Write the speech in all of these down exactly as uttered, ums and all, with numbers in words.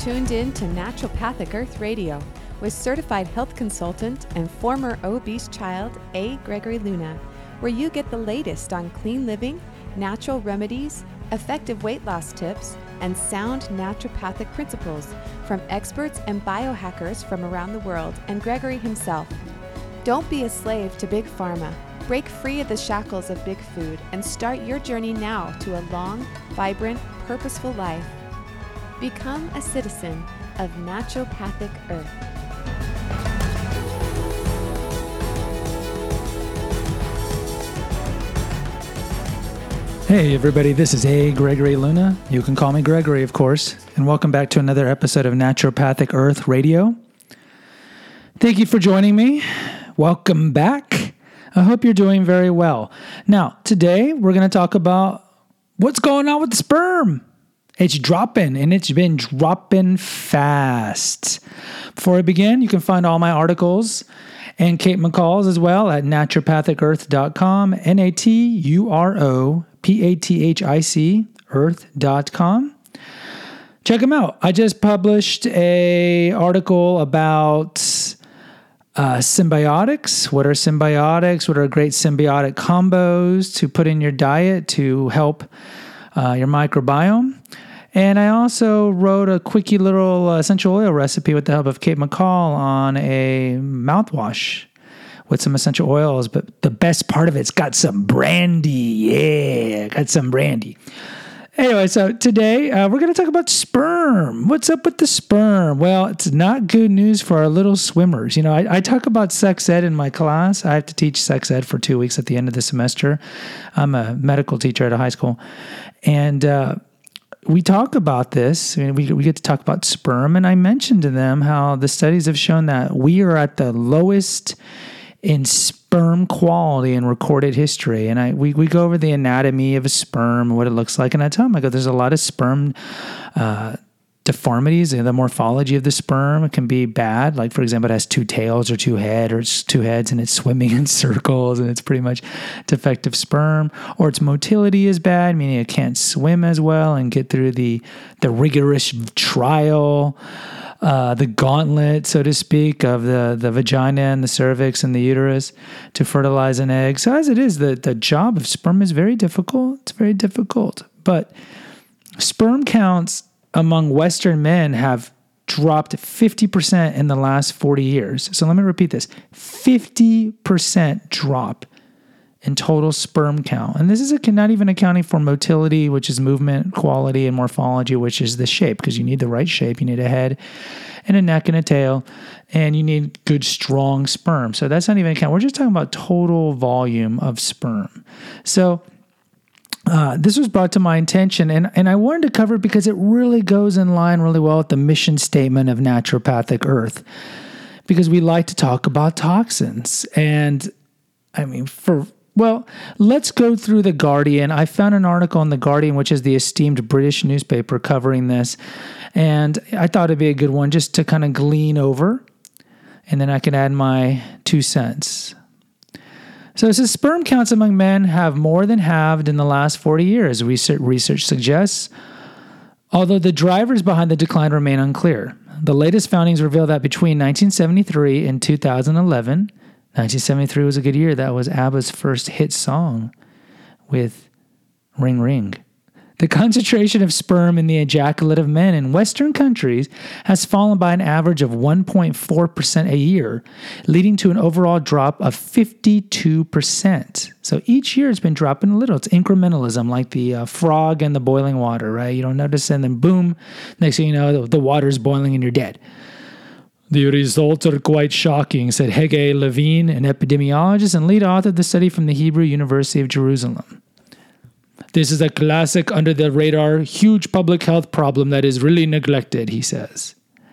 tuned in to Naturopathic Earth Radio with certified health consultant and former obese child A. Gregory Luna, where you get the latest on clean living, natural remedies, effective weight loss tips, and sound naturopathic principles from experts and biohackers from around the world and Gregory himself. Don't be a slave to Big Pharma. Break free of the shackles of big food and start your journey now to a long, vibrant, purposeful life. Become a citizen of Naturopathic Earth. Hey everybody, this is A. Gregory Luna. You can call me Gregory, of course, and welcome back to another episode of Naturopathic Earth Radio. Thank you for joining me. Welcome back. I hope you're doing very well. Now, today we're going to talk about what's going on with the sperm. It's dropping, and it's been dropping fast. Before I begin, you can find all my articles and Kate McCall's as well at naturopathic earth dot com, N A T U R O P A T H I C, earth dot com. Check them out. I just published a article about uh, symbiotics. What are symbiotics? What are great symbiotic combos to put in your diet to help uh, your microbiome? And I also wrote a quickie little uh, essential oil recipe with the help of Kate McCall on a mouthwash with some essential oils. But the best part of it's got some brandy. Yeah, got some brandy. Anyway, so today uh, we're going to talk about sperm. What's up with the sperm? Well, it's not good news for our little swimmers. You know, I, I talk about sex ed in my class. I have to teach sex ed for two weeks at the end of the semester. I'm a medical teacher at a high school. And uh, we talk about this. I mean, we, we get to talk about sperm. And I mentioned to them how the studies have shown that we are at the lowest in sperm quality in recorded history. And I we, we go over the anatomy of a sperm, what it looks like. And I tell them, I go, there's a lot of sperm uh, deformities in the morphology of the sperm. It can be bad. Like, for example, it has two tails or two head or it's two heads and it's swimming in circles and it's pretty much defective sperm. Or its motility is bad, meaning it can't swim as well and get through the, the rigorous trial, Uh, the gauntlet, so to speak, of the, the vagina and the cervix and the uterus to fertilize an egg. So as it is, the, the job of sperm is very difficult. It's very difficult. But sperm counts among Western men have dropped fifty percent in the last forty years. So let me repeat this. fifty percent drop in total sperm count. And this is a, not even accounting for motility, which is movement, quality, and morphology, which is the shape, because you need the right shape. You need a head and a neck and a tail, and you need good, strong sperm. So that's not even accounting. We're just talking about total volume of sperm. So uh, this was brought to my attention, and, and I wanted to cover it because it really goes in line really well with the mission statement of Naturopathic Earth, because we like to talk about toxins. And I mean, for Well, let's go through The Guardian. I found an article in The Guardian, which is the esteemed British newspaper, covering this. And I thought it'd be a good one just to kind of glean over. And then I can add my two cents. So it says sperm counts among men have more than halved in the last forty years, research, research suggests, although the drivers behind the decline remain unclear. The latest findings reveal that between nineteen seventy-three and two thousand eleven, nineteen seventy-three was a good year. That was ABBA's first hit song with Ring Ring. The concentration of sperm in the ejaculate of men in Western countries has fallen by an average of one point four percent a year, leading to an overall drop of fifty-two percent. So each year it's been dropping a little. It's incrementalism, like the uh, frog and the boiling water, right? You don't notice, and then boom, next thing you know, the, the water's boiling and you're dead. The results are quite shocking, said Hege Levine, an epidemiologist and lead author of the study from the Hebrew University of Jerusalem. This is a classic under-the-radar, huge public health problem that is really neglected, he says.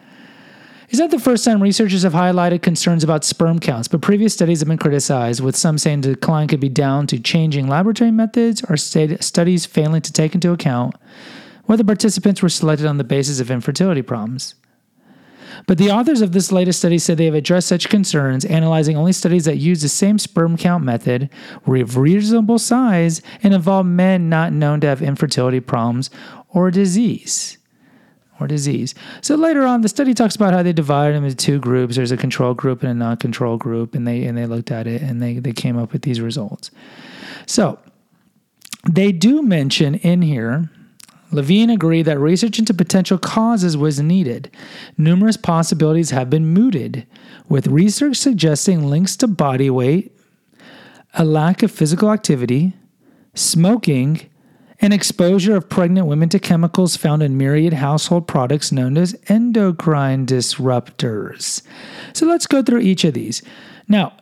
It's not the first time researchers have highlighted concerns about sperm counts, but previous studies have been criticized, with some saying the decline could be down to changing laboratory methods or studies failing to take into account whether participants were selected on the basis of infertility problems. But the authors of this latest study said they have addressed such concerns, analyzing only studies that use the same sperm count method, were of reasonable size, and involve men not known to have infertility problems or disease. or disease. So later on, the study talks about how they divided them into two groups. There's a control group and a non-control group, and they and they looked at it, and they, they came up with these results. So they do mention in here, Levine agreed that research into potential causes was needed. Numerous possibilities have been mooted, with research suggesting links to body weight, a lack of physical activity, smoking, and exposure of pregnant women to chemicals found in myriad household products known as endocrine disruptors. So let's go through each of these. Now,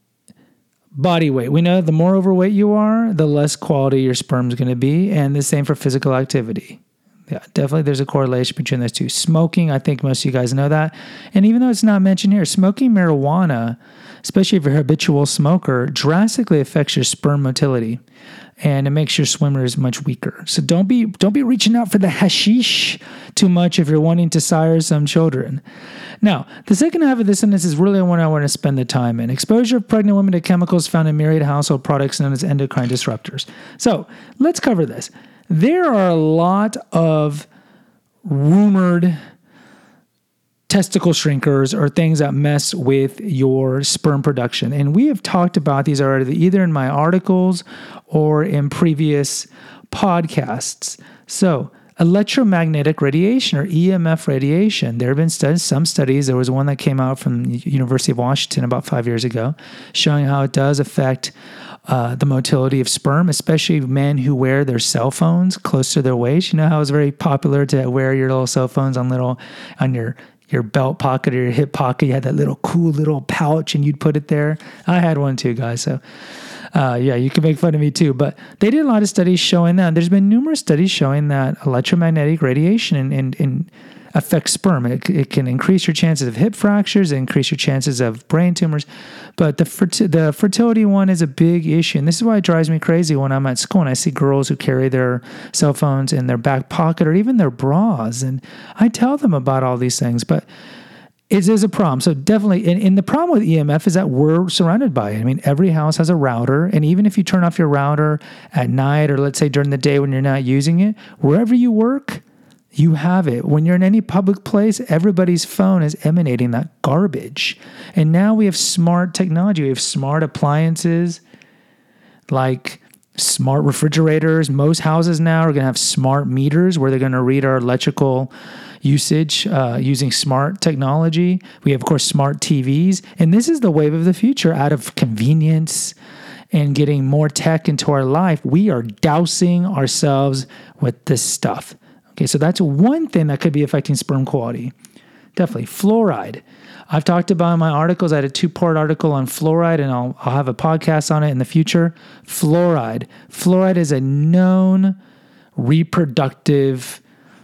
body weight. We know the more overweight you are, the less quality your sperm is going to be, and the same for physical activity. Yeah, definitely there's a correlation between those two. Smoking, I think most of you guys know that. And even though it's not mentioned here, smoking marijuana, especially if you're a habitual smoker, drastically affects your sperm motility, and it makes your swimmers much weaker. So don't be don't be reaching out for the hashish too much if you're wanting to sire some children. Now, the second half of this sentence is really what I want to spend the time in. Exposure of pregnant women to chemicals found in myriad household products known as endocrine disruptors. So let's cover this. There are a lot of rumored testicle shrinkers or things that mess with your sperm production. And we have talked about these already, either in my articles or in previous podcasts. So electromagnetic radiation or E M F radiation. There have been studies, some studies. There was one that came out from the University of Washington about five years ago showing how it does affect uh, the motility of sperm, especially men who wear their cell phones close to their waist. You know how it's very popular to wear your little cell phones on little, on your your belt pocket or your hip pocket. You had that little cool little pouch and you'd put it there. I had one too, guys. So Uh, yeah, you can make fun of me too, but they did a lot of studies showing that. There's been numerous studies showing that electromagnetic radiation in, in, in affects sperm. It, it can increase your chances of hip fractures, increase your chances of brain tumors, but the ferti- the fertility one is a big issue, and this is why it drives me crazy when I'm at school and I see girls who carry their cell phones in their back pocket or even their bras, and I tell them about all these things, but it is a problem. So definitely, and, and the problem with E M F is that we're surrounded by it. I mean, every house has a router, and even if you turn off your router at night or let's say during the day when you're not using it, wherever you work, you have it. When you're in any public place, everybody's phone is emanating that garbage. And now we have smart technology. We have smart appliances like smart refrigerators. Most houses now are going to have smart meters where they're going to read our electrical usage uh, using smart technology. We have, of course, smart T Vs. And this is the wave of the future. Out of convenience and getting more tech into our life, we are dousing ourselves with this stuff. Okay, so that's one thing that could be affecting sperm quality. Definitely. Fluoride. I've talked about in my articles. I had a two-part article on fluoride, and I'll, I'll have a podcast on it in the future. Fluoride. Fluoride is a known reproductive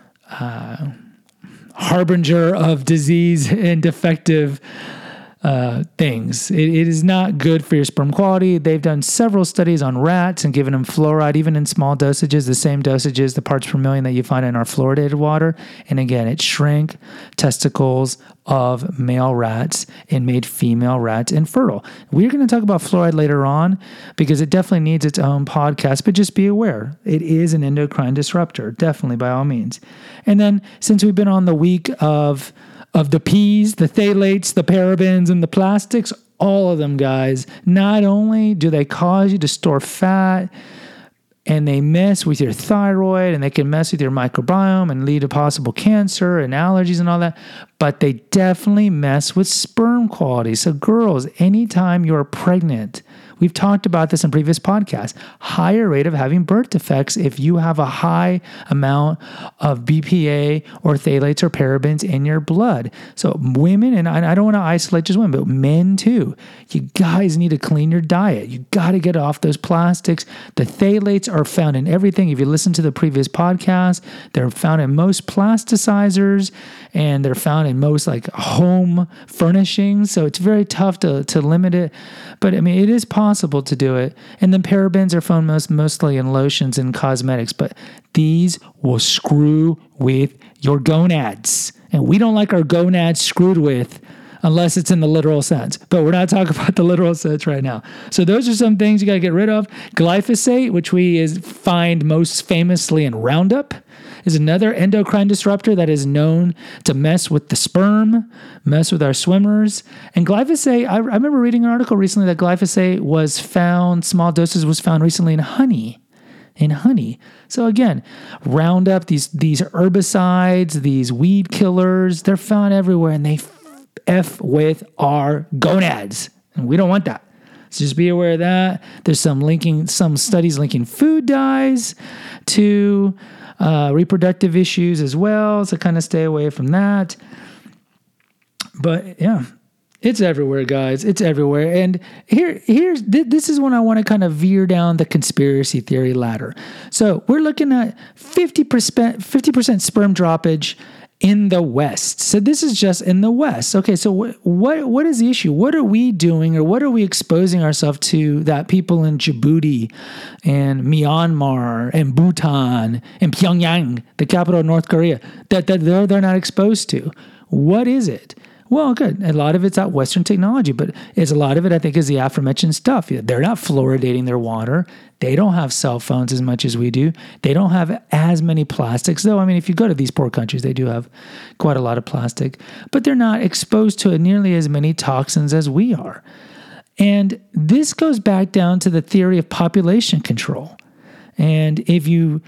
uh, harbinger of disease and defective uh, things. It, it is not good for your sperm quality. They've done several studies on rats and given them fluoride, even in small dosages, the same dosages, the parts per million that you find in our fluoridated water. And again, it shrank testicles of male rats and made female rats infertile. We're going to talk about fluoride later on because it definitely needs its own podcast, but just be aware. It is an endocrine disruptor, definitely, by all means. And then since we've been on the week of of the P's, the phthalates, the parabens, and the plastics, all of them, guys, not only do they cause you to store fat, and they mess with your thyroid, and they can mess with your microbiome and lead to possible cancer and allergies and all that, but they definitely mess with sperm quality. So girls, anytime you're pregnant, we've talked about this in previous podcasts, higher rate of having birth defects if you have a high amount of B P A or phthalates or parabens in your blood. So women, and I don't want to isolate just women, but men too, you guys need to clean your diet. You got to get off those plastics. The phthalates are found in everything. If you listen to the previous podcast, they're found in most plasticizers, and they're found in most like home furnishings. So it's very tough to, to limit it. But I mean, it is possible to do it. And then parabens are found most, mostly in lotions and cosmetics, but these will screw with your gonads. And we don't like our gonads screwed with unless it's in the literal sense. But we're not talking about the literal sense right now. So those are some things you got to get rid of. Glyphosate, which we is, find most famously in Roundup, is another endocrine disruptor that is known to mess with the sperm, mess with our swimmers. And glyphosate, I, I remember reading an article recently that glyphosate was found, small doses was found recently in honey. In honey. So again, Roundup, these these herbicides, these weed killers, they're found everywhere, and they f, f with our gonads. And we don't want that. So just be aware of that. There's some linking, some studies linking food dyes to uh, reproductive issues as well. So kind of stay away from that. But yeah, it's everywhere, guys. It's everywhere. And here, here's this is when I want to kind of veer down the conspiracy theory ladder. So we're looking at fifty percent, fifty percent sperm droppage in the West. So this is just in the West. Okay, so what what what is the issue? What are we doing, or what are we exposing ourselves to that people in Djibouti and Myanmar and Bhutan and Pyongyang, the capital of North Korea, that, that they're, they're not exposed to? What is it? Well, good. A lot of it's out Western technology, but it's a lot of it, I think, is the aforementioned stuff. They're not fluoridating their water. They don't have cell phones as much as we do. They don't have as many plastics, though. I mean, if you go to these poor countries, they do have quite a lot of plastic, but they're not exposed to nearly as many toxins as we are. And this goes back down to the theory of population control. And if you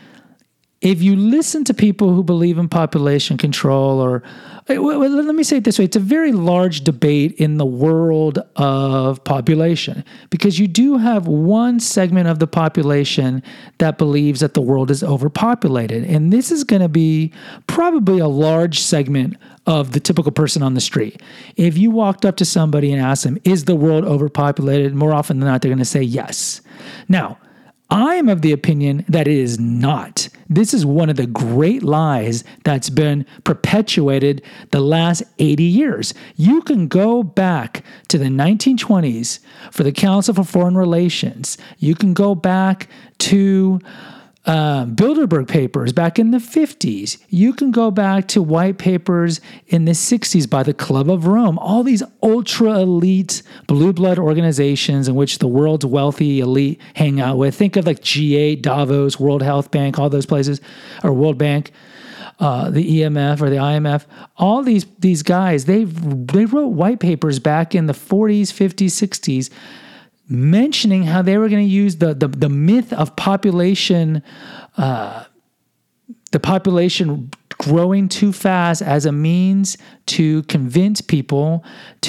if you listen to people who believe in population control, or well, let me say it this way, it's a very large debate in the world of population, because you do have one segment of the population that believes that the world is overpopulated. And this is going to be probably a large segment of the typical person on the street. If you walked up to somebody and asked them, is the world overpopulated? More often than not, they're going to say yes. Now, I am of the opinion that it is not. This is one of the great lies that's been perpetuated the last eighty years. You can go back to the nineteen twenties for the Council for Foreign Relations. You can go back to uh, Bilderberg papers back in the fifties. You can go back to white papers in the sixties by the Club of Rome. All these ultra-elite blue blood organizations in which the world's wealthy elite hang out with. Think of like G eight, Davos, World Health Bank, all those places, or World Bank, uh, the E M F or the I M F. All these these guys, they they wrote white papers back in the forties, fifties, sixties, mentioning how they were going to use the, the, the myth of population, uh, the population growing too fast as a means to convince people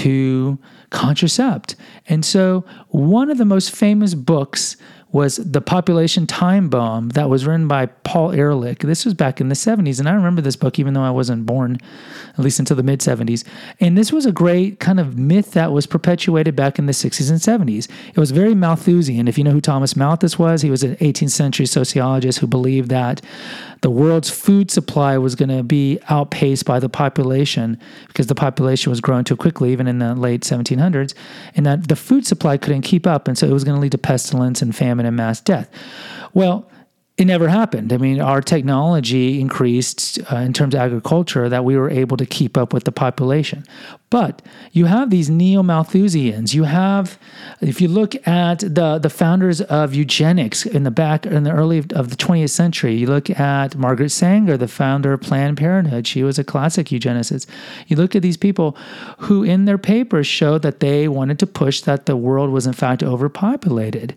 to contracept. And so one of the most famous books was The Population Time Bomb that was written by Paul Ehrlich. This was back in the seventies, and I remember this book even though I wasn't born, at least until the mid-seventies. And this was a great kind of myth that was perpetuated back in the sixties and seventies. It was very Malthusian. If you know who Thomas Malthus was, he was an eighteenth century sociologist who believed that the world's food supply was going to be outpaced by the population because the population was growing too quickly, even in the late seventeen hundreds, and that the food supply couldn't keep up, and so it was going to lead to pestilence and famine and mass death. Well, it never happened. I mean, our technology increased uh, in terms of agriculture that we were able to keep up with the population. But you have these neo-Malthusians. You have, if you look at the, the founders of eugenics in the back, in the early of the twentieth century, you look at Margaret Sanger, the founder of Planned Parenthood. She was a classic eugenicist. You look at these people who in their papers showed that they wanted to push that the world was in fact overpopulated.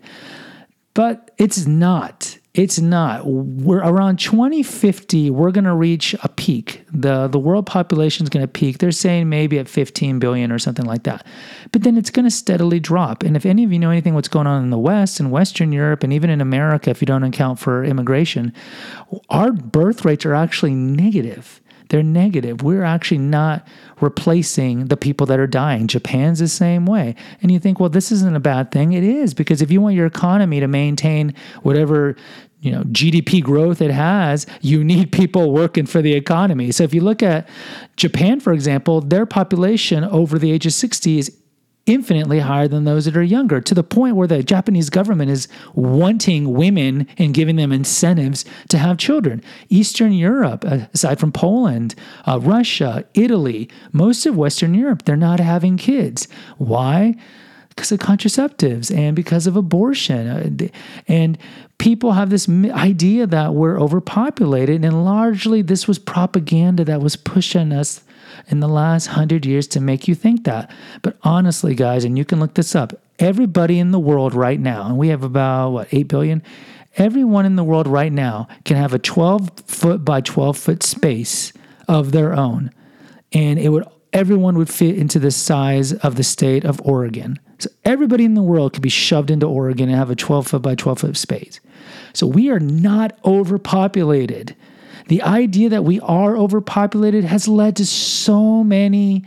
But it's not. It's not. We're around twenty fifty, we're going to reach a peak. The the world population is going to peak. They're saying maybe at fifteen billion or something like that. But then it's going to steadily drop. And if any of you know anything what's going on in the West and Western Europe and even in America, if you don't account for immigration, our birth rates are actually negative. They're negative. We're actually not replacing the people that are dying. Japan's the same way. And you think, well, this isn't a bad thing. It is, because if you want your economy to maintain whatever, you know, G D P growth it has, you need people working for the economy. So if you look at Japan, for example, their population over the age of sixty is infinitely higher than those that are younger, to the point where the Japanese government is wanting women and giving them incentives to have children. Eastern Europe, aside from Poland, uh, Russia, Italy, most of Western Europe, they're not having kids. Why? Because of contraceptives and because of abortion. And people have this idea that we're overpopulated, and largely this was propaganda that was pushing us in the last hundred years to make you think that. But honestly, guys, and you can look this up, everybody in the world right now, and we have about, what, eight billion? Everyone in the world right now can have a twelve foot by twelve foot space of their own. And it would everyone would fit into the size of the state of Oregon. So everybody in the world could be shoved into Oregon and have a twelve foot by twelve foot space. So we are not overpopulated. The idea that we are overpopulated has led to so many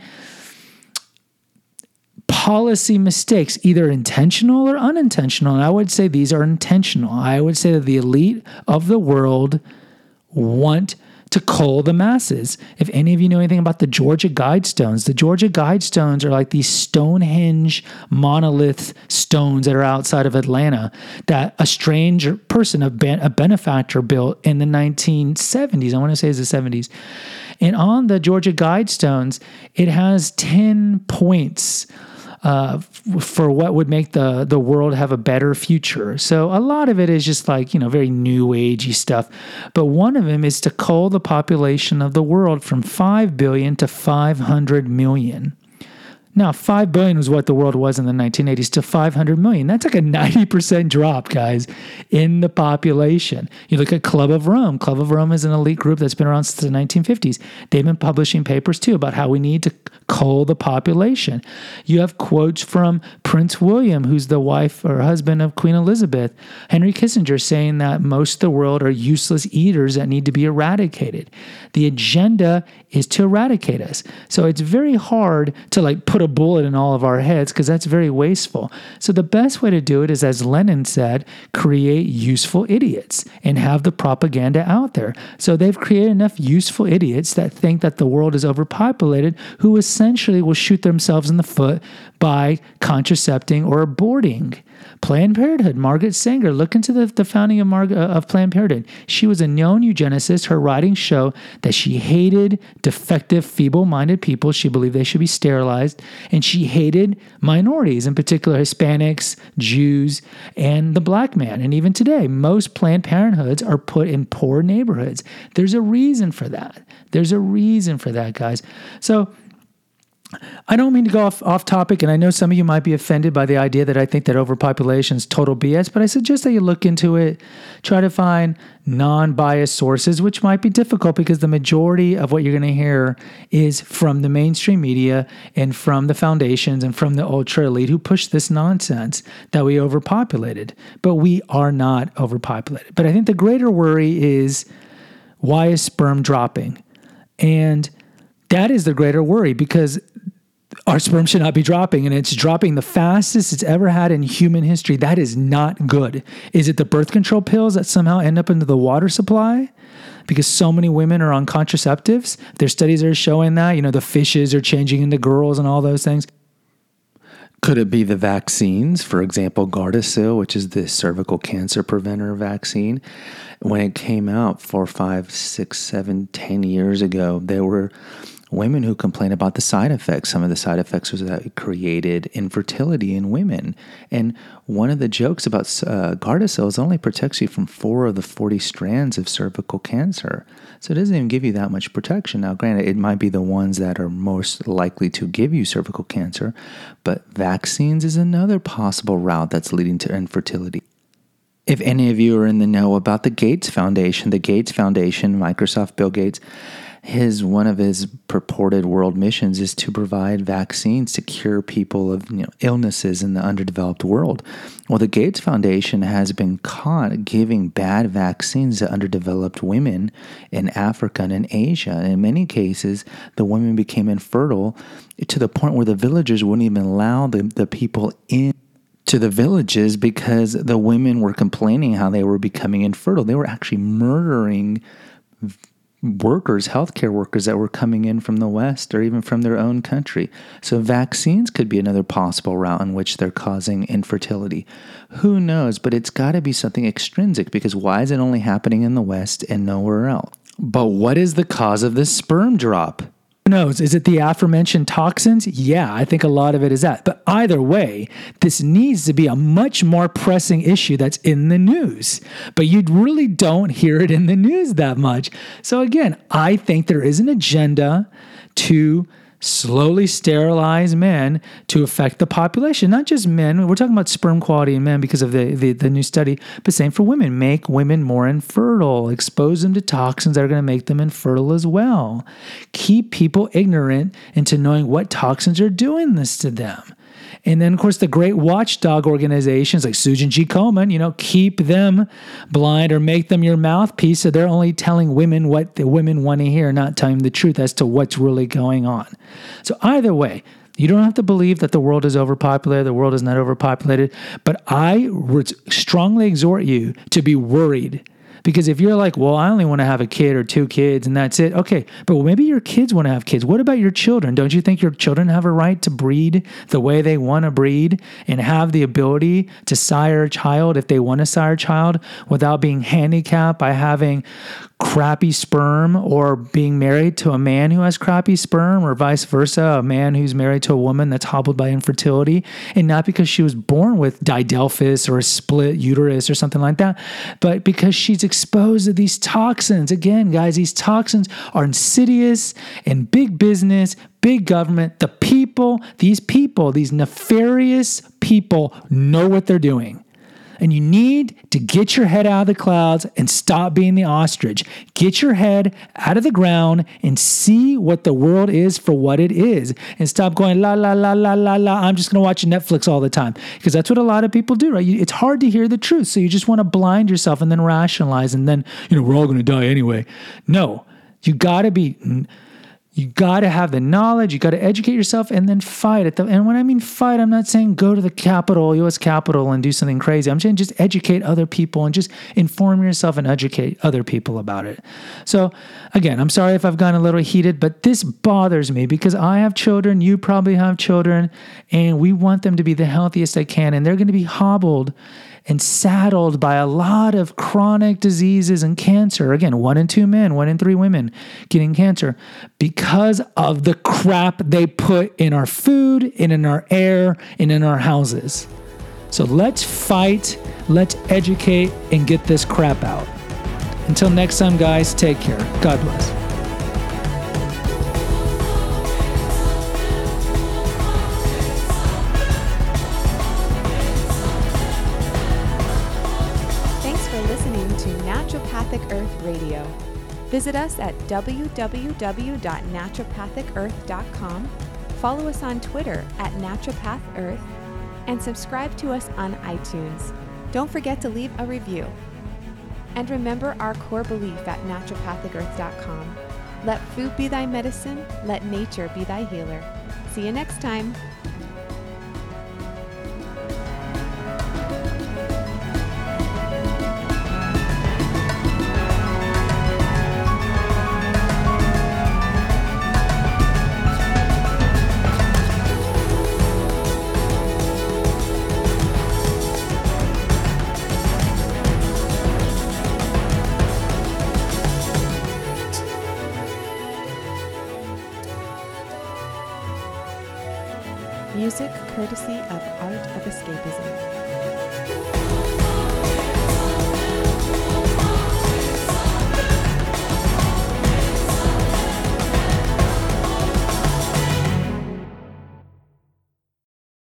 policy mistakes, either intentional or unintentional. And I would say these are intentional. I would say that the elite of the world want to cull the masses. If any of you know anything about the Georgia Guidestones, the Georgia Guidestones are like these Stonehenge monolith stones that are outside of Atlanta that a strange person, a, ben- a benefactor built in the nineteen seventies. I want to say it's the seventies. And on the Georgia Guidestones, it has ten points Uh, f- for what would make the, the world have a better future. So a lot of it is just like, you know, very new agey stuff. But one of them is to cull the population of the world from five billion to five hundred million. Now, five billion was what the world was in the nineteen eighties to five hundred million. That's like a ninety percent drop, guys, in the population. You look at Club of Rome. Club of Rome is an elite group that's been around since the nineteen fifties. They've been publishing papers, too, about how we need to cull the population. You have quotes from Prince William, who's the wife or husband of Queen Elizabeth, Henry Kissinger, saying that most of the world are useless eaters that need to be eradicated. The agenda is to eradicate us. So it's very hard to like put a bullet in all of our heads because that's very wasteful. So the best way to do it is, as Lenin said, create useful idiots and have the propaganda out there. So they've created enough useful idiots that think that the world is overpopulated, who essentially will shoot themselves in the foot by contracepting or aborting. Planned Parenthood, Margaret Sanger, look into the, the founding of, Mar- of Planned Parenthood. She was a known eugenicist. Her writings show that she hated defective, feeble-minded people. She believed they should be sterilized. And she hated minorities, in particular Hispanics, Jews, and the black man. And even today, most Planned Parenthoods are put in poor neighborhoods. There's a reason for that. There's a reason for that, guys. So I don't mean to go off, off topic, and I know some of you might be offended by the idea that I think that overpopulation is total B S, but I suggest that you look into it, try to find non-biased sources, which might be difficult because the majority of what you're going to hear is from the mainstream media and from the foundations and from the ultra-elite who push this nonsense that we overpopulated. But we are not overpopulated. But I think the greater worry is, why is sperm dropping? And that is the greater worry, because our sperm should not be dropping, and it's dropping the fastest it's ever had in human history. That is not good. Is it the birth control pills that somehow end up into the water supply? Because so many women are on contraceptives. There's studies that are showing that, you know, the fishes are changing into girls and all those things. Could it be the vaccines? For example, Gardasil, which is the cervical cancer preventer vaccine. When it came out four, five, six, seven, ten years ago, there were women who complained about the side effects. Some of the side effects was that it created infertility in women. And one of the jokes about uh, Gardasil is it only protects you from four of the forty strands of cervical cancer. So it doesn't even give you that much protection. Now, granted, it might be the ones that are most likely to give you cervical cancer, but vaccines is another possible route that's leading to infertility. If any of you are in the know about the Gates Foundation, the Gates Foundation, Microsoft, Bill Gates, his one of his purported world missions is to provide vaccines to cure people of, you know, illnesses in the underdeveloped world. Well, the Gates Foundation has been caught giving bad vaccines to underdeveloped women in Africa and in Asia. And in many cases, the women became infertile to the point where the villagers wouldn't even allow the, the people in to the villages because the women were complaining how they were becoming infertile. They were actually murdering workers, healthcare workers that were coming in from the West or even from their own country. So vaccines could be another possible route in which they're causing infertility. Who knows? But it's got to be something extrinsic, because why is it only happening in the West and nowhere else? But what is the cause of this sperm drop? Who knows? Is it the aforementioned toxins? Yeah, I think a lot of it is that. But either way, this needs to be a much more pressing issue that's in the news. But you really don't hear it in the news that much. So again, I think there is an agenda to slowly sterilize men to affect the population, not just men. We're talking about sperm quality in men because of the, the, the new study, but same for women. Make women more infertile, expose them to toxins that are going to make them infertile as well. Keep people ignorant into knowing what toxins are doing this to them. And then, of course, the great watchdog organizations like Susan G. Komen, you know, keep them blind or make them your mouthpiece so they're only telling women what the women want to hear, not telling them the truth as to what's really going on. So either way, you don't have to believe that the world is overpopulated. The world is not overpopulated. But I would strongly exhort you to be worried. Because if you're like, well, I only want to have a kid or two kids and that's it. Okay, but maybe your kids want to have kids. What about your children? Don't you think your children have a right to breed the way they want to breed and have the ability to sire a child if they want to sire a child without being handicapped by having crappy sperm or being married to a man who has crappy sperm, or vice versa, a man who's married to a woman that's hobbled by infertility, and not because she was born with didelphys or a split uterus or something like that, but because she's exposed to these toxins. Again, guys, these toxins are insidious, and big business, big government, the people, these people, these nefarious people know what they're doing. And you need to get your head out of the clouds and stop being the ostrich. Get your head out of the ground and see what the world is for what it is. And stop going, la, la, la, la, la, la. I'm just going to watch Netflix all the time. Because that's what a lot of people do, right? It's hard to hear the truth. So you just want to blind yourself and then rationalize. And then, you know, we're all going to die anyway. No, you got to be... You got to have the knowledge. You got to educate yourself and then fight it. And when I mean fight, I'm not saying go to the Capitol, U S Capitol, and do something crazy. I'm saying just educate other people and just inform yourself and educate other people about it. So again, I'm sorry if I've gotten a little heated, but this bothers me because I have children. You probably have children, and we want them to be the healthiest they can. And they're going to be hobbled and saddled by a lot of chronic diseases and cancer. Again, one in two men, one in three women getting cancer because of the crap they put in our food and in our air and in our houses. So let's fight, let's educate, and get this crap out. Until next time, guys, take care. God bless. Naturopathic Earth Radio. Visit us at w w w dot naturopathic earth dot com, follow us on Twitter at Naturopath Earth, and subscribe to us on iTunes. Don't forget to leave a review. And remember our core belief at naturopathic earth dot com. Let food be thy medicine, let nature be thy healer. See you next time. Music courtesy of Art of Escapism.